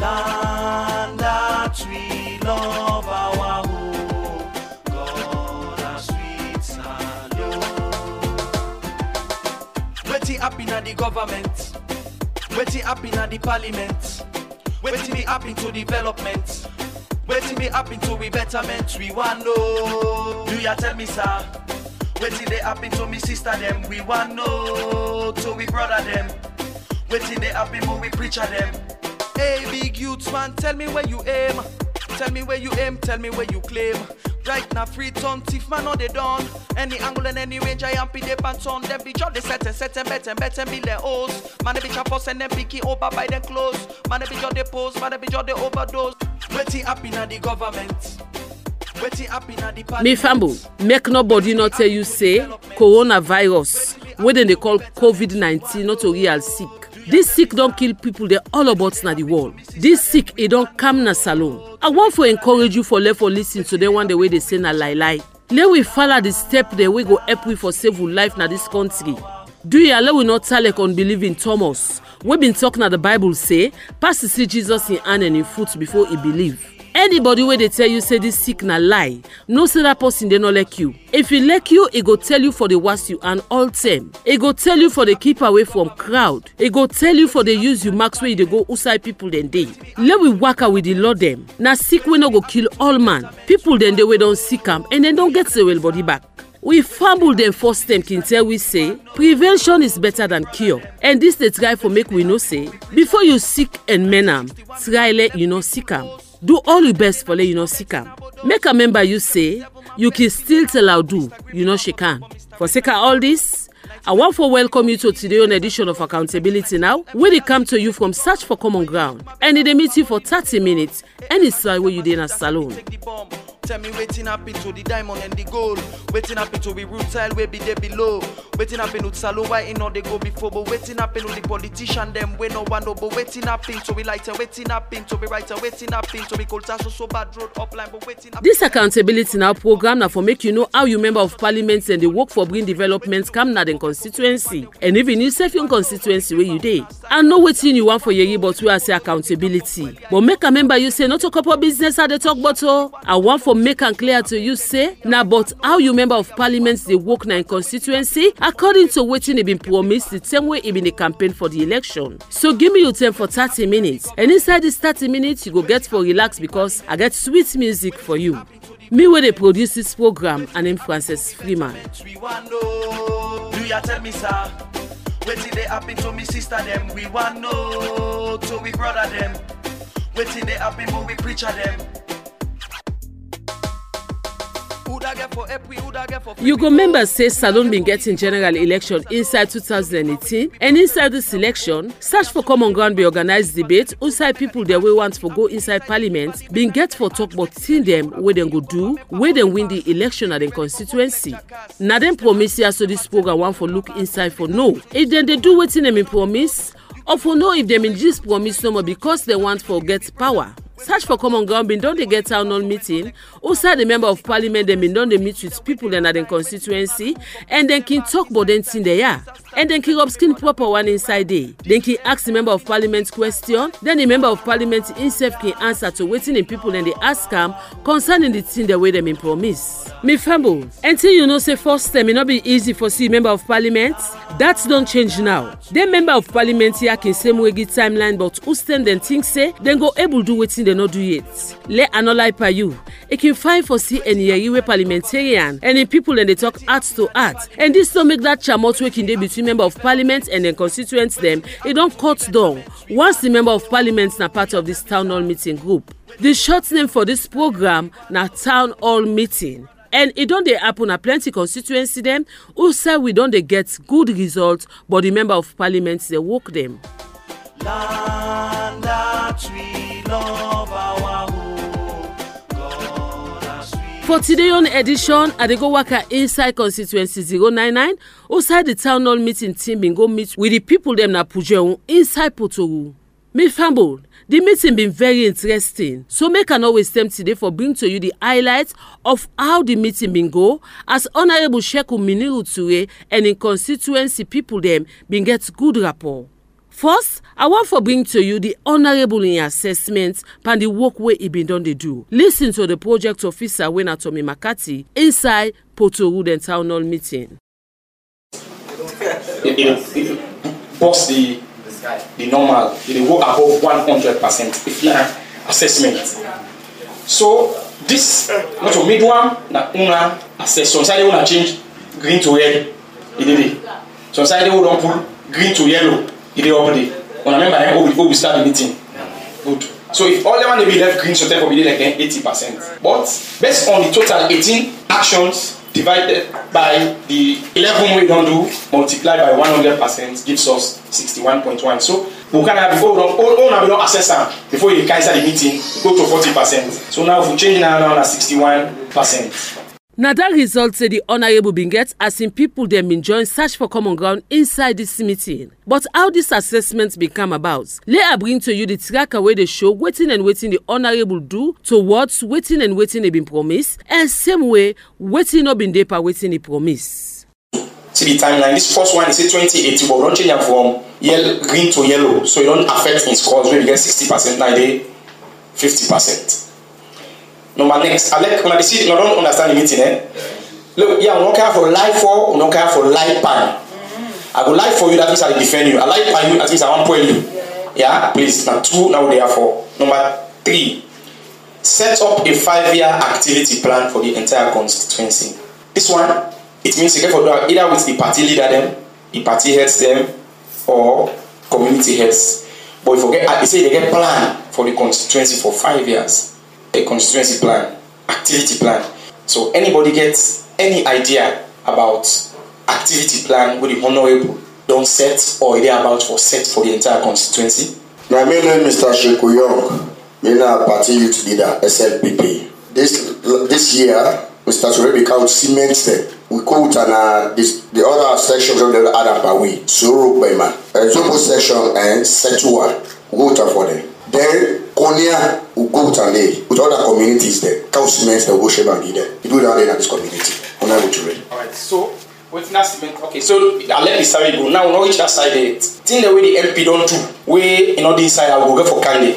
Land that we love our home, God a sweet salute. Waiting happen at the government, waiting happen at the parliament, waiting be happen to development, waiting be happen to we betterment. We want know, do ya tell me sir? Waiting they happen to me sister them, we want know to we brother them. Waiting they happen when we preach at them. Hey big youths man, tell me where you aim. Tell me where you aim, tell me where you claim. Right now free ton thief man on the dawn. Any angle and any range I am pin the pants on. Them be job they set and bet and be their hoes. Man they be chapos and them picky over by them clothes. Man they be job they pose, man they be job they overdose. Waiting happen at the government. Me fambo, make nobody not tell you say coronavirus, what they call COVID-19, not a real sick. This sick don't kill people, they all about na the world. This sick, it don't come na salon. I want to encourage you for left for listen to them one the way they say na lie. Let we follow the step there we go help we for save life na this country. Do you allow we not tell like unbelieving Thomas? We been talking at the Bible say, pass to see Jesus in hand and in foot before he believe. Anybody where they tell you say this sick na lie, no say that person they not like you. If he like you, he go tell you for the worst you and all time. He go tell you for the keep away from crowd. He go tell you for the use you marks where they go outside people then day. Let we work out with the Lord them. Now sick we no go kill all man. People then they we don't sick them and then don't get the well body back. We fumble them first time can tell we say prevention is better than cure. And this they try for make we know say before you sick and menam, try let you know sick am. Do all your best for let you know sick am. Make a member you say you can still tell how do you know she can. For sake of all this, I want to welcome you to today's edition of Accountability Now, where they come to you from Search for Common Ground. And they meet you for 30 minutes anytime where you in a salon. Tell me waiting happen to the diamond and the gold. Waiting happen to the root tile where be there below. Waiting happen to salon why in all they go before. But waiting happen to the politician them when no one know. But waiting happen to be lighter. Waiting happen to be writer. Waiting happen to be culture so bad road upline. But waiting happen. This Accountability Now program now for make you know how you member of parliament and the work for bring developments come na den constituency. And even you self your constituency where you dey. I know waiting you want for your but we are say accountability. But make a member you say not to couple business at the talk but I want for make and clear to you say now but how you member of parliament they work na in constituency according to wetin they been promised the same way it been a campaign for the election. So give me your time for 30 minutes and inside this 30 minutes you go get for relax because I get sweet music for you. Me where they produce this program and I'm Francis Freeman. Do you tell me sir? Waiting they happen to me sister them. We want know to we brother them. Waiting they happen when we preach at them. You go members say Salon been getting general election inside 2018 and inside this election, Search for Common Ground be organized debate outside people that we want for go inside parliament been get for talk about seeing them where they go do, where they win the election at the constituency. Now them promise here so this program want for look inside for no. If then they do waiting them in promise, or for no if them in this promise no more because they want for get power. Search for Common Ground been done they get town hall meeting. Also the member of parliament them been done they meet with people then at the constituency and then can talk about them thing they are. And then can skin proper one inside there. Then can ask the member of parliament question. Then the member of parliament himself can answer to waiting in people and they ask him concerning the thing the way them in promise. Me famble, until you know say first time it not be easy for see member of parliament. That don't change now. Then member of parliament here can same way get timeline but who stand then think say then go able do waiting they not do it. Let another per you. It can find for see any year parliamentarian and the people and they talk art to art. And this don't make that chamot working day between member of parliament and then constituents them. It don't cut down. Once the member of parliament na part of this town hall meeting group. The short name for this program na town hall meeting. And it don't they happen a plenty constituency them who say we don't they get good results but the member of parliament they work them. Land that we love our home, God a sweet. For today on edition, I dey go work inside constituency 099. Outside the town hall meeting team been go meet with the people them na Pujeon inside Potoru. Me famble, the meeting been very interesting. So make an always time today for bring to you the highlights of how the meeting been go as Honorable Sheku Miniru Ture and in constituency people them been get good rapport. First, I want to bring to you the honorable in assessment and the work where he been done they do. Listen to the project officer when Tommy McCarthy inside Potoru and town hall meeting. It boss the normal, it work above 100% if you assessment. So this not to mid one na una assess. Some side they wanna change green to red, it did. Some side they don't pull green to yellow, it did already. When I remember before we start the meeting. Good. So if all them be left green, so therefore we did like 80%. But based on the total 18 actions divided by the 11 we don't do, multiplied by 100% gives us 61.1. So we can have before we don't assess them before you can start the meeting, go to 40%. So now if we change now to 61%. Now that result say the honorable been get as in people them been join search for common ground inside this meeting. But how this assessment become about? Let I bring to you the tracker where they show waiting and waiting the honorable do towards waiting and waiting they been promised, and same way waiting not been there per waiting he promise. See the timeline. This first one is 2080, but we don't change it from green to yellow, so it don't affect in scores. When we get 60%, now they 50%. Number next, I like when I see, I don't understand the meeting, Look, yeah, I'm not care for life for, I'm not care for life pan. I go life for you, that means I defend you. I like pan you, that means I want to point you. Yeah, please. Now 2, now therefore. Number 3, set up a 5-year activity plan for the entire constituency. This one, it means you get for either with the party leader them, the party heads them, or community heads. But if you forget, I say they get plan for the constituency for 5 years. A constituency plan, activity plan. So anybody gets any idea about activity plan with the honorable don't set or they about for set for the entire constituency? My name is Mr. Sheku Young. I'm a party youth leader, SLPP. This year, Mr. Surebe count cement them. We quote the other sections of the other Bawi, Suru Bema, Zobo section and Setua. We go for them. Then Konya will go to with other communities there. Councilmen that worship and there. You do that in this community. Alright, so with that cement, okay, so I let the side go. Now we know which that side it. Think the way the MP don't do, way this side I will go for candy.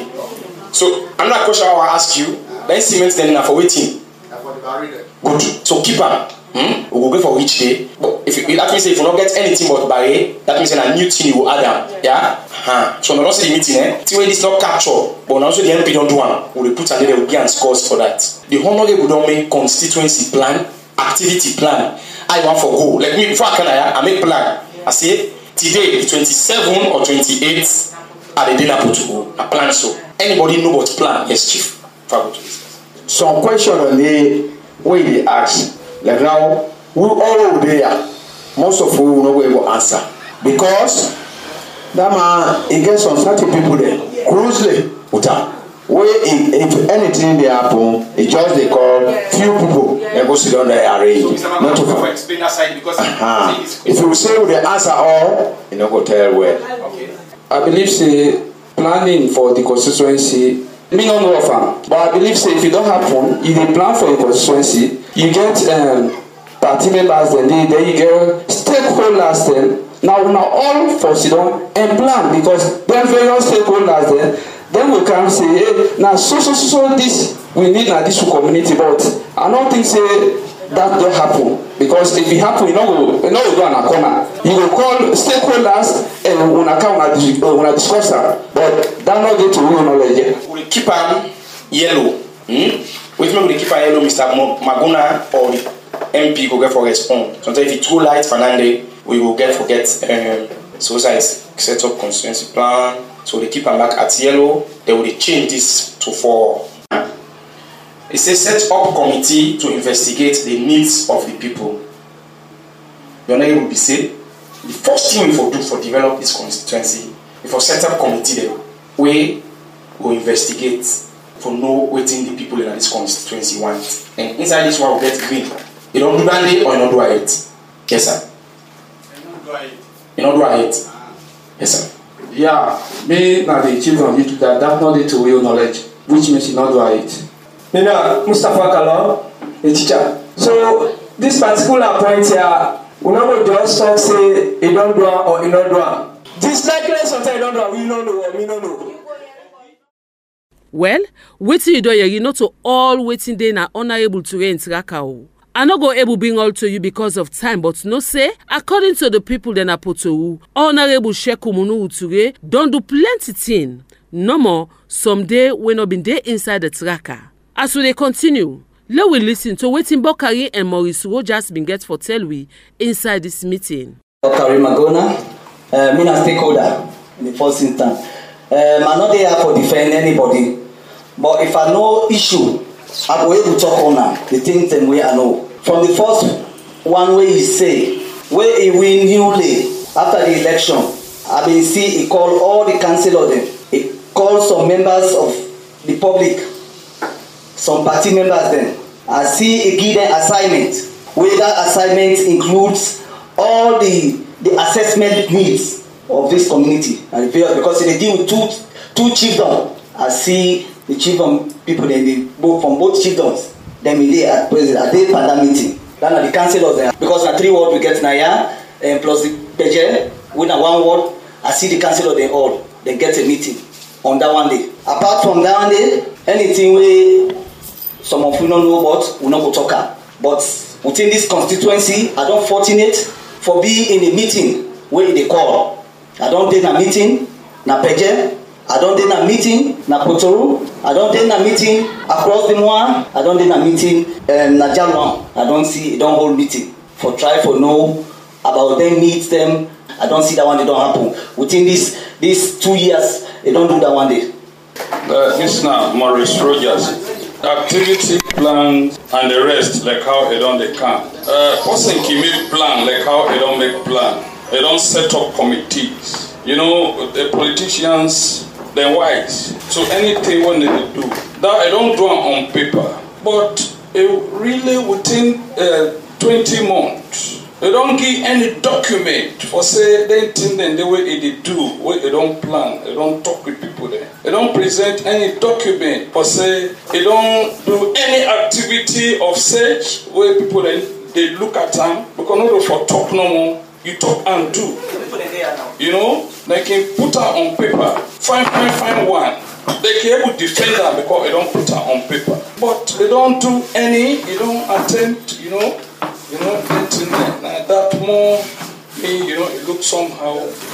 So another question I will ask you, then cement then for waiting. Good. So keep on. We will go for each day. But if you that means if you not get anything but barrier, that means a new thing you will add on. Yeah? So we don't see the meeting, See when this not capture, but also the MP don't do one. We will put and they will give scores for that. The honorable don't make constituency plan, activity plan. I want for go. Like me before I make plan. I say today 27 or 28 at the dinner put to go. I plan so. Anybody know what plan? Yes, Chief. Some question on the way they ask. Like now, we all there. Most of we will not be able to answer because that man he gets some certain people there. Closely, where if anything they happen, it just they call few people and go sit down there arrange. Not to explain that side because if you say the answer all, you know go tell well. Okay. I believe say planning for the constituency. Me not know of am, but I believe say if it don't happen, if they plan for a constituency, you get party members then you get stakeholders then. Now all for sit down and plan because then various stakeholders then we can say hey now so this we need na this community but I don't think say that don't happen because if it happen you know we go on a corner. You will call stakeholders and una discuss that but that not get to real knowledge yet. We keep on yellow. Which means we keep on yellow, Mr. Maguna or MP go get for respond. Sometimes if it's too light Fernande, we will get so set up constituency plan. So they keep on back at yellow, they will change this to 4. It says set up committee to investigate the needs of the people. You're not able to say the first thing we will do for develop this constituency, if we set up committee there, we will investigate for know waiting the people in this constituency want. And inside this one will get green. You don't do that day or you don't do it. Yes, sir. You don't do it. Yes, sir. Yeah, me now the children need to that not to real knowledge, which means you not do it. Me na Mustafa Kalon, a teacher. So this particular point here, we not just talk say you don't do or you don't do. This necklace sometimes I don't know. We don't know. We don't know. Well, wetin you do here, you know to all wetin dey na honorable to Ntraka o. I no go able bring all to you because of time, but no say, according to the people dem apotowu, honorable Sheku Munu Uture don do plenty thing. No more, someday we no been dey inside the tracker. As we dey continue, let we listen to wetin Bokari and Maurice Rogers been get for tell we inside this meeting. Bokari Magona, me na stakeholder in the first instance. I'm not there for defend anybody, but if I know issue, I go able to talk on the things them way I know. From the first one way he say, where he win newly after the election, I been see he call all the councillor them. He call some members of the public, some party members then. I see he give them assignment, where that assignment includes all the assessment needs of this community. And because they deal with two chiefdoms. I see the chiefdom people from both chiefdoms. Then we there at present at the panel meeting. Then at the councillors there. Because na 3 words we get now and plus the PJ, with a 1 word, I see the councillor they all they get a meeting on that one day. Apart from that one day, anything we some of you don't know about, we not go talk about. But within this constituency, I don't fortunate for being in a meeting where they call. I don't take a meeting na Peje. I don't take a meeting na Potoru. I don't take a meeting across the Moa. I don't take a meeting na Jalwan. I don't hold meeting for try for know about them, meet them. I don't see that one. They don't happen within these 2 years. They don't do that one day. This now Maurice Rogers. Activity plan and the rest like how they don't they can. Person can make plan like how they don't make plan. They don't set up committees. You know, the politicians, they're wise. So anything when they do, that I don't do it on paper. But really within 20 months, they don't give any document for say they think then the way they do, where they don't plan, they don't talk with people there. They don't present any document for say they don't do any activity of such where people then they look at them because not for talk no more. You talk and do. You know, they can put her on paper. Find one. They can able to defend her because they don't put her on paper. But they don't do any, you don't attempt, you know, getting that more me, you know, it looks somehow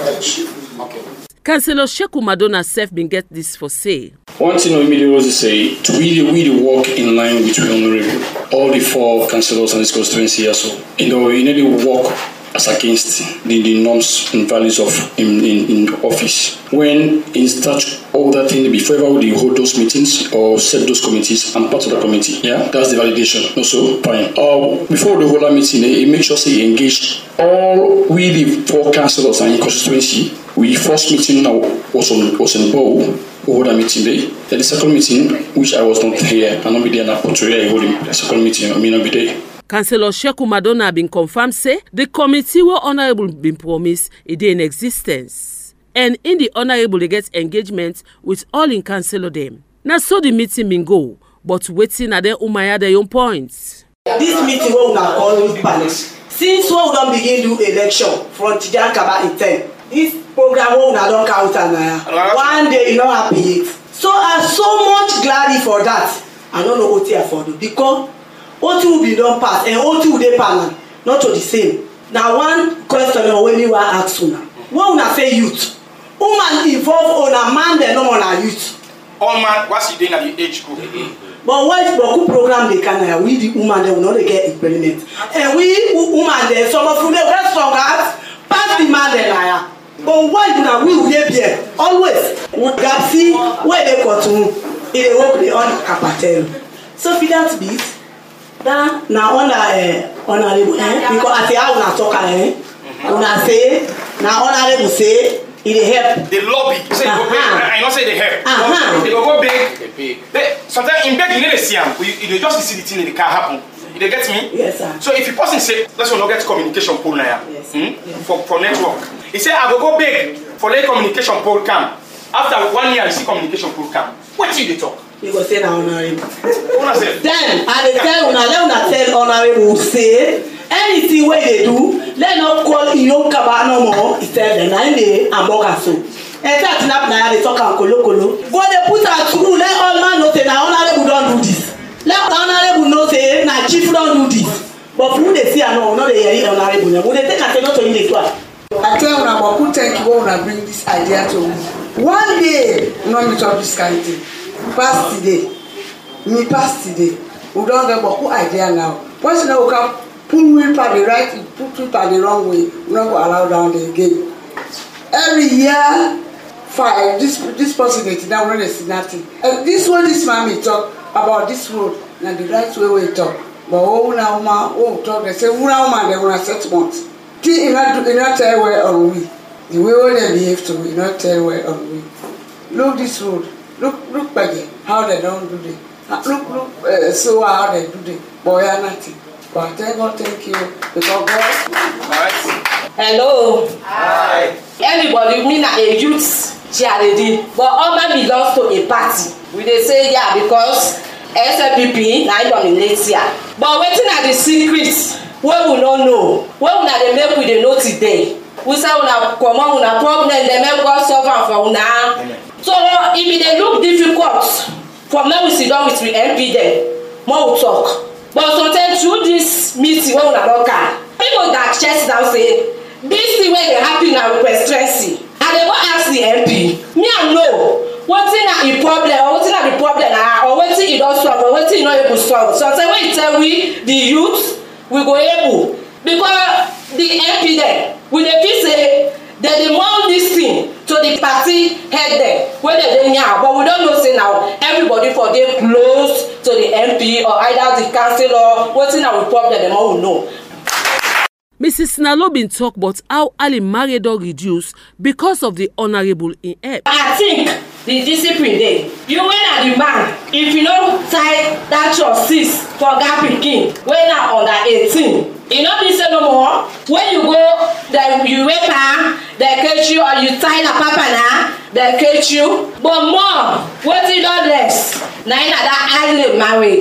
okay. Councillor Sheku Madonna self been get this for say. One thing I immediately was to say, to really work in line with Honorable, all the 4 councillors in this constituency also. You know, you need to work as against the norms and values of in office. When in such all that thing before ever we hold those meetings or set those committees, I'm part of the committee. Yeah, that's the validation. Also, fine. Before the whole meeting, he make sure say engage all we the 4 councillors in constituency. We first meeting now was in Bow over the meeting day. Then the second meeting, which I was not here, and not be there in Portugal, holding the second meeting, I may not be there. Councillor Sheku Madonna been confirmed say the committee were honorable been promised it in existence. And in the honorable they get engagement with all in councillor them. Now so the meeting been go, but waiting at their umaya their own points. This meeting will not call with palace. Since we don't begin do election from Tijan Kaba in 10, this program will not don't count and one day you know happy it. So I'm so much glad for that. I don't know what I for do because O2 will be done pass and O2 will they panel, not to the same. Now one question when you are asked una. What una say youth? Woman involve on a man they no on a youth. All man what's he doing at the age group? But what Boku program they can we the woman they will not get implement. And we woman they some of them get stronger pass the man they lie. But why do not we will be always gap see where they got to they work the on capital. So for that bit that now honorable because I say how una talk una say now honorable say it help the lobby say go big I not say they help they go big sometimes in beg you need to see them you just see the thing that can happen you get me yes sir so if you person say let's not get communication pole now for network he say I go big for let communication pole come after 1 year you see communication pole come what you they talk. You go say na honorable. Then I dey tell una let una tell honorable say anything wey they do let not call Iyo Kaba no more. He said the 9 day and Bogaso. And that snap na they talk and kolo. Go they put her through. Let all man know say na honorable don't do this. Let honorable know say na chief don't do this. But who they see and no they hear honorable. Who they take and say not to in the twat. I tell you about who thank you when I bring this idea to me. One day, no me talk this kind of thing. Past today. Me past today. We don't get about who idea now. Once you know we can put wheel by the right, put wheel by the wrong way, we don't go allow down the again. Every year, this person gets down when they see nothing. And this one, this man may talk about this road, and the right way we talk. But oh now man, oh talk, they say, oh now man, they want to set months. You not tell where on we. The way they behave to we, not tell where on we. Look this road. Look back here, how they don't do it. Look, so how they do it. Boy, are nothing. But thank God, thank you. Because God. Hello. Hi. Everybody, me na a youth charity, but all man belongs to a party. We dey say yeah because SLPP na dominate here. But wetin na the secret? Wey we no know. Wey una dey make we dey know today. We say una comot una problem, dey make God solve am for una. So if e dey look difficult for me we sit down with we MP dem, more we talk. But sometimes through this meeting wey una don carry, people that chest down say this thing wey dey happen na requestrency. I dey go ask the MP. Me I know wetin na the problem or wetin na the problem na or wetin e don solve or wetin e no able solve. Sometimes when you tell we the youth, we go able because the MP dem we dey feel say dem dey more lis ten to the party head dem wey dem dey yarn, but we don't know say now everybody for dey close to the MP or either the councillor. Wetin na the problem dem all will know. Mrs. Nalo been talk about how Ali Maredo reduced because of the honorable in help. I think the discipline there. You when are the man, if you don't tie that your sis for gap pikin when are under 18. You know be say no more. When you go, then you wake up, they catch you, or you tie the papa na, they catch you. But more, what you don't less. Now that Ali married,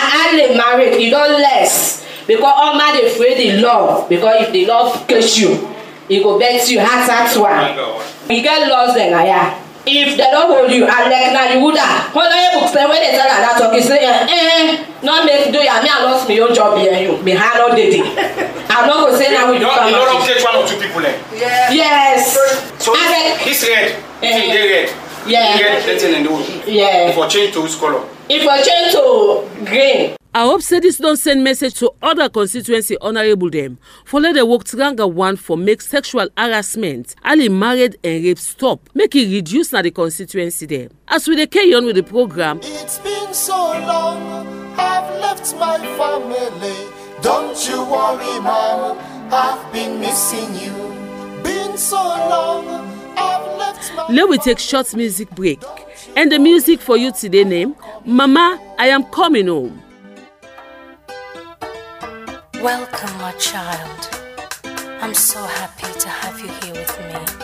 you don't less. Because all man dey afraid the law. Because if the law catch you, it go bet you heart to one. You get lost then, yeah. If they don't hold you, and like now you would have. Hold on your books, when they tell her that talk, you say, not make do ya. Me I lost my own job here. You behind all day. I'm not gonna say now we do. You don't take one or two people there. Yeah. Yes. So this red, they red. Yeah. Red, letting in the wood. Yeah. For change to which color? If I change to green. I hope say this don't send message to other constituency honorable them for let the work Tranga one for make sexual harassment, Ali married and rape stop, make it reduce na the constituency there. As we carry on with the program. It's been so long, I've left my family. Don't you worry, Mom, I've been missing you. Been so long, I've left my Let we take short music break. And the music for you today name, Mama, I Am Coming Home. Welcome, my child. I'm so happy to have you here with me.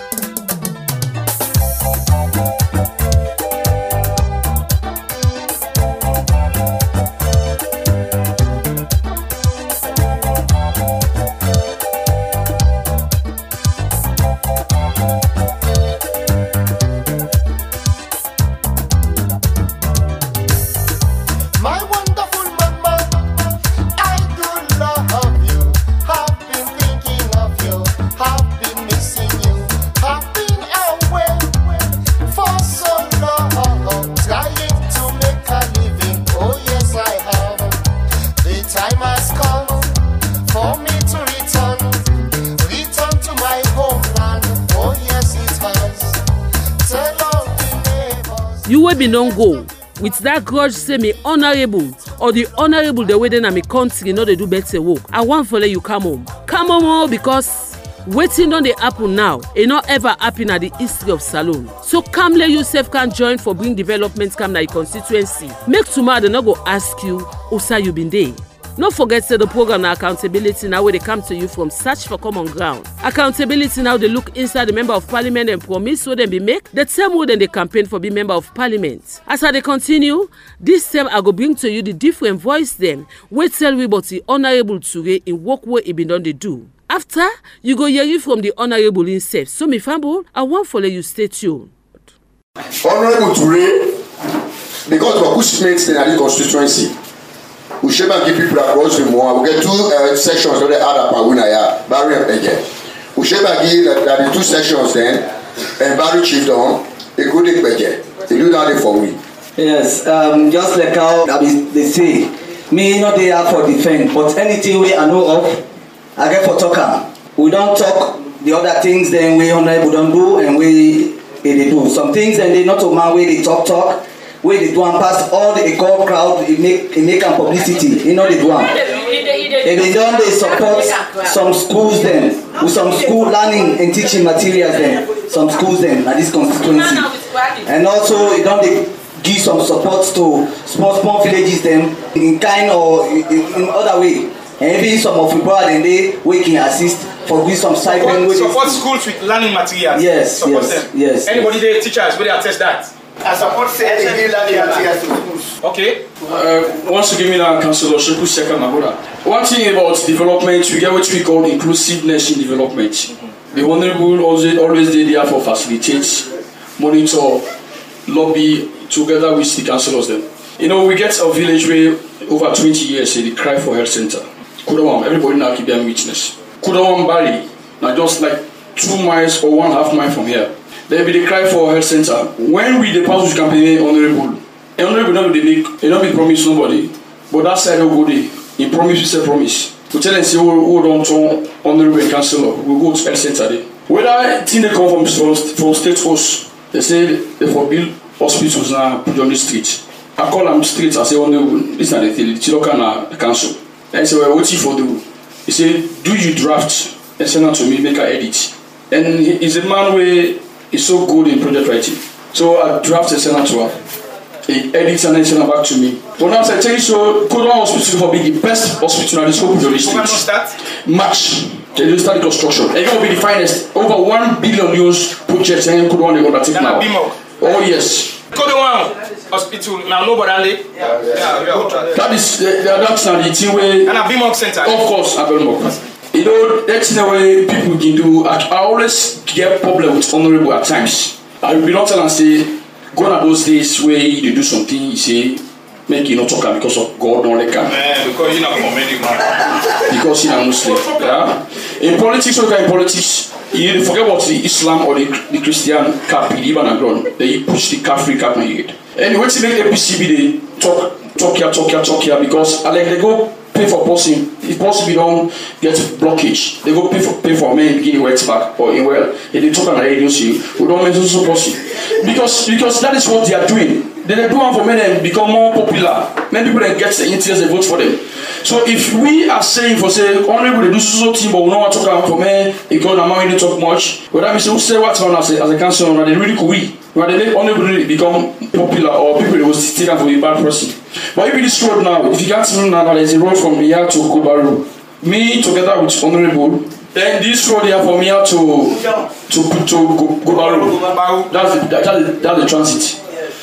You will be non go with that grudge say me honorable or the honorable the way then I me country know they do better work. I want for let you come home. Come home because waiting on the happen now. It not ever happen at the history of Salone. So come let yourself can join for bring developments come na your constituency. Make tomorrow they not go ask you Osa you been there. Don't forget to the program now accountability now where they come to you from Search for Common Ground. Accountability now they look inside the member of parliament and promise what they be make. The same way then they campaign for being member of parliament. As they continue, this time I go bring to you the different voice them. We tell we about the honorable Ture in work where it been done they do. After, you go hear you from the Honorable himself. So, me famble, I want follow you. Stay tuned. Honorable Toure, because of push mates in the constituency, we should give people across the more. We get two sections of the other Pawunaya, Barry and again. We should give the two sections then, and Barry Chiefdom, a good budget. They do that for we. Yes, just like how they say, me not there for defend, but anything we I know of, I get for talker. We don't talk the other things, then we honorable don't do, and we they do. Some things and they not to man where they talk, where they do and pass all the call crowd, it make a publicity, you know they do. If they don't, they support some schools then, with some school learning and teaching materials then, some schools then, at this constituency. And also, you don't they give some support to small villages then, in kind or in other way. And even some of the brother and they we can assist for with some stipend. Support schools with learning materials. Yes, support them. Yes. Anybody there, teachers, will they attest that? I support say they give learning materials to schools. Okay. Once you give me that councillor, one thing about development, we get what we call inclusiveness in development. The Honorable always did there for facilitate, monitor, lobby together with the councillors then. You know, we get a village where over 20 years they cry for health center. Kudawam, everybody now keep their witness. Kudawam Bali, now just like 2 miles or 1.5 miles from here. They be the cry for health center. When we the pass campaign honorable don't be promise nobody, but that side will go there. He promise we say promise. We tell them say we don't turn honorable and councillor. We go to health center there. Whether thing they come from state house, they say they for build hospitals now put on the street. I call them straight and say, this is not the thing, it's local council. And I say, well, what if you do? He say, do you draft and send it to me, make an edit. And he's a man where he's so good in project writing. So I draft and send it to her. He edits and then send it back to me. But now I tell you, so Kodwa Hospital will be the best hospital in this whole district. March. They will start the construction. And it will be the finest. Over 1 billion euros projects and Kodwa they going to take now. Oh yes. Kodwa Hospital now nobody. That is that's not the thing where. And a BMOC center. Of course, a BMOC. You know, that's the way people can do. I always get problem with honorable at times. I will not tell and say, gone are those days where you do something, you say, make you not talk because of God, no they can. Because you're not commending man. Because you're not Muslim. Yeah? In politics, you forget what the Islam or the Christian cap believe and ground. They push the Catholic cap on your head. Anyway, to make APCB they talk here because like they go pay for person. If possibly don't get blockage, they go pay for men beginning works back or in well. If they talk on the agency, we don't mention so possible. Because that is what they are doing. They do one for men and become more popular. Many people that get the interest, they vote for them. So if we are saying for say honorable they do so team but we don't want to talk for men because I'm not talk much, but that means we say what's on as a council they really cool. When they make honorable become popular or people will take them for a bad person. But if this road now, if you can't see now there's a road from here to Gobaru. Me together with honorable, then this road here from here to Gobaru. That's the transit.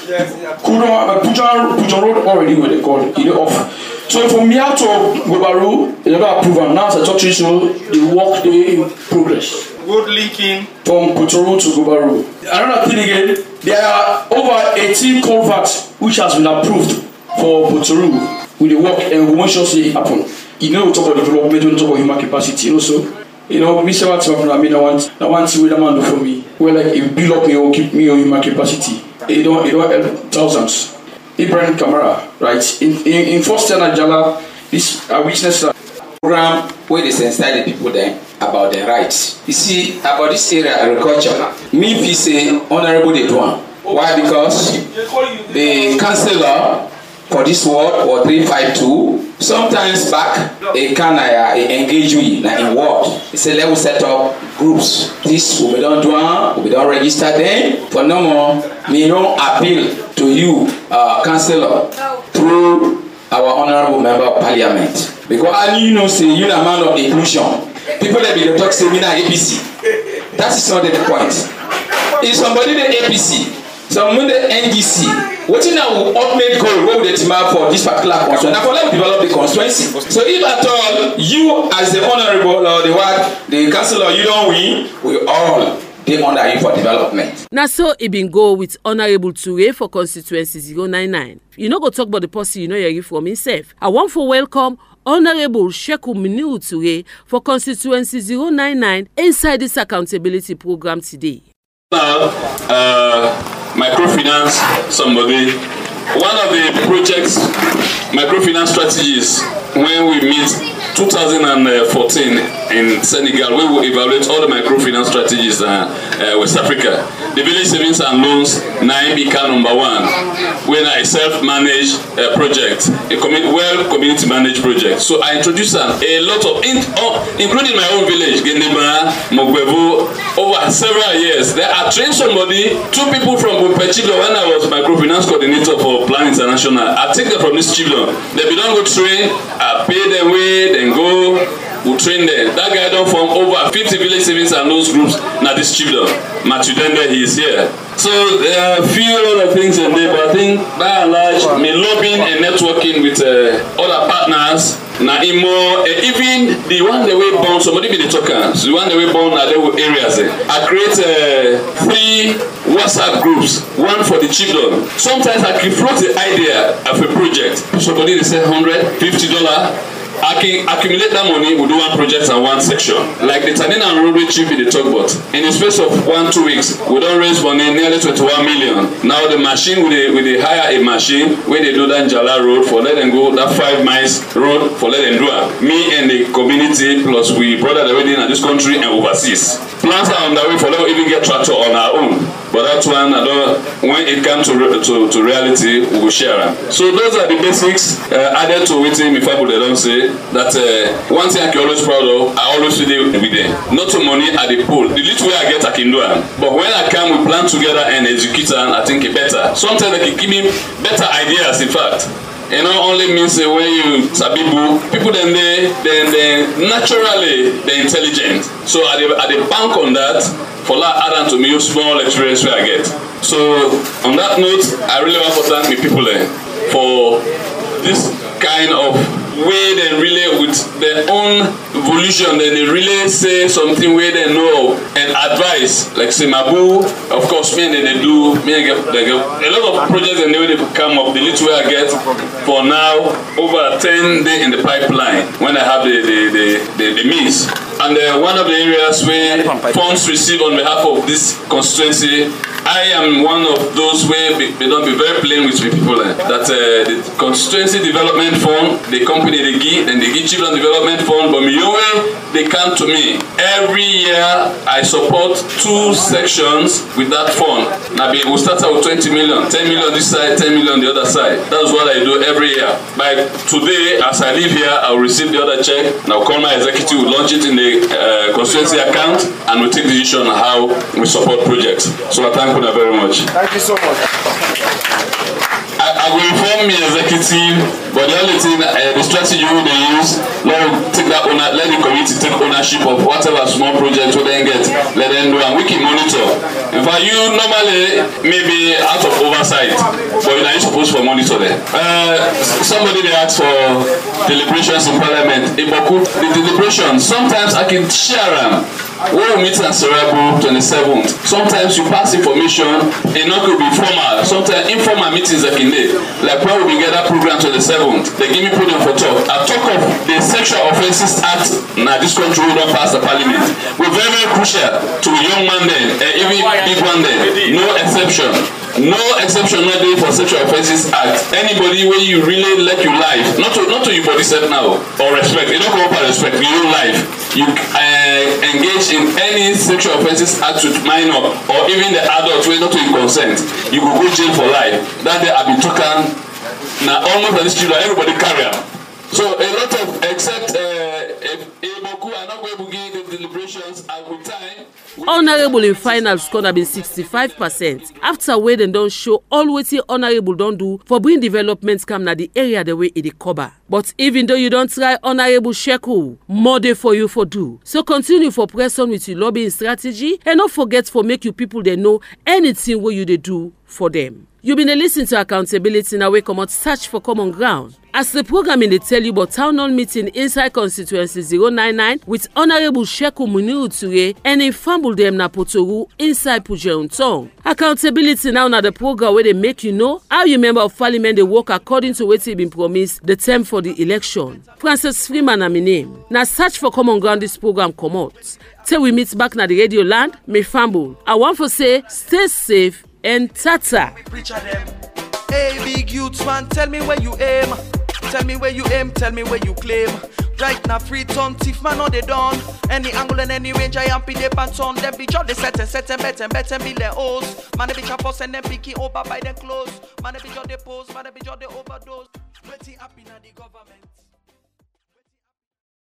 Pujan road already with the call, you know off. So from here to Gobaru, they never approve and now as I talk to you so the work they in progress. Road linking from Putoro to Gobaru. Another thing again, there are over 18 culverts which has been approved for Putoro with the work and we want to see it happen. You know we talk about development, we talk about human capacity, you know so. You know, Mr. Watson, I mean I want to see what the man do for me. Well like if build up me or keep me on human capacity. It don't help thousands. Ibrahim Kamara, right? In first Jala, this witness program where they sensitize the people there about their rights. You see, about this area agriculture, me we say honorable they do one. Why? Because the councillor for this ward or 352 sometimes back they can engage with in ward. They say let us set up groups. This we don't do one, we don't register them. For no more, me no appeal to you, councillor, through our honorable member of parliament. Because you know say you a man of inclusion. People that be the talk say me na APC. That is not the point. If somebody the APC, some when the NDC, wetin na ultimate goal wey we dey team up for this particular constituency? Na for let we develop the constituency. So if at all you as the honourable or the councillor you don win, we all dey under you for development. Na so e bin go with Honourable Ture for constituency 099. You no go talk about the person you know hear from himself. I want for welcome Honourable Sheku Muniu Ture for constituency 099 inside this accountability program today. Now, microfinance somebody. One of the projects, microfinance strategies, when we meet 2014 in Senegal, we will evaluate all the microfinance strategies in West Africa. The village savings and loans, Naimika number 1, when I self-manage project, a community managed project. So I introduced a lot of, including my own village, Gendema, Mogwevo, over several years. There I trained somebody, 2 people from Bumpechilo when I was microfinance coordinator for Plan International. I take them from this children. They be don't go train, I pay them way, then go, we train them. That guy don't form over 50 village savings and loans groups. Now this children, Matthew Dende, he is here. So there are a few other things in there, but I think by and large, me lobbying and networking with other partners. Now, even the one that we born, somebody be the talker. So the one that we born are there areas. I create 3 WhatsApp groups, one for the children. Sometimes I can float the idea of a project. Somebody they say $100, $50. I can accumulate that money, we do 1 project and 1 section. Like the Tanina and Roadway Chief in the talk about. In the space of 1-2 weeks, we don't raise money nearly 21 million. Now the machine, we hire a machine where they do that Jala road for let them go, that 5 miles road for let them do it. Me and the community, plus we brother the wedding in this country and overseas. Plans are on the way for them even get tractor on our own. But that one, when it comes to reality, we will share them. So those are the basics added to it. If I they don't say that one thing I can always proud of, I always do every day. Not to money at the pool. The little way I get, I can do it. But when I come, we plan together and execute, and I think it better. Sometimes they can give me better ideas. In fact. You know, only means when you sabibu, people then they naturally they're intelligent. So I they bank on that for that add on to me small experience where I get. So on that note, I really want to thank my people for this kind of way they relate with their own evolution, then they really say something where they know and advice. Like say Mabu, of course, me and they do, me and they get a lot of projects and they come up. The little way I get for now, over 10 days in the pipeline when I have the means. And one of the areas where funds received on behalf of this constituency, I am one of those where they don't be very plain with people. That the Constituency Development Fund, the company they give, and they give Children Development Fund, but they come to me. Every year I support 2 sections with that fund. Now we'll start out with 20 million, 10 million this side, 10 million the other side. That's what I do every year. By today, as I leave here, I'll receive the other check, and I'll call my executive, we'll launch it in the constituency account, and we'll take decision on how we support projects. So I thank you very much. Thank you so much. I will inform the executive, but the only thing, the strategy they use, let the community take ownership of whatever small project we then get, let them do, and we can monitor. In fact, you normally maybe out of oversight, but you're not supposed to monitor them. Somebody they ask for deliberations in Parliament. The deliberations, sometimes I can share them. When we meet at Cerebral 27th, sometimes you pass information, it not could be formal, sometimes informal meetings like in there. Like when we get that program 27th, they give me program for talk. I talk of the Sexual Offences Act, now this country will not pass the parliament. We're very, very crucial to a young man then, even big one then. No exception. No exception not there for Sexual Offences Act. Anybody where you really let your life, not to your body set now, or respect, you don't go up and respect your own life. You engage in any Sexual Offences Act with minor or even the adult way not to consent, you will go jail for life. That day I've been talking now almost on this children, everybody carry them. So a lot of except Eboku are not going to begin the deliberations, and with time. Honourable in final score na been 65% after wey dem don show all wetin honourable don do for bring development come na the area the way e dey cover. But even though you don try honourable Sheku, more dey for you for do. So continue for press on with your lobbying strategy and not forget for make you people dey know anything wey you dey do for them. You been listening to Accountability Now, we come out search for common ground. As the program in the tell you about town hall meeting inside constituency 099 with Honourable Sheku Muniru Ture and in Fambul Dem na Potoru inside Pujeunton. Accountability Now na the program where they make you know how you member of parliament they work according to what been promised the term for the election. Francis Freeman na my name. Now search for common ground this program come out. Till we meet back na the radio land, me Fambul. I want to say stay safe and tata. Hey big youths man, tell me where you aim. Tell me where you aim, tell me where you claim. Right now free ton thief man on the dawn. Any angle and any range I am pide pants on. Them be just the set and better be their O's. Man they be chappos and them picky over by them clothes. Man they be just the pose, man they be just the overdose. Waiting up in the government.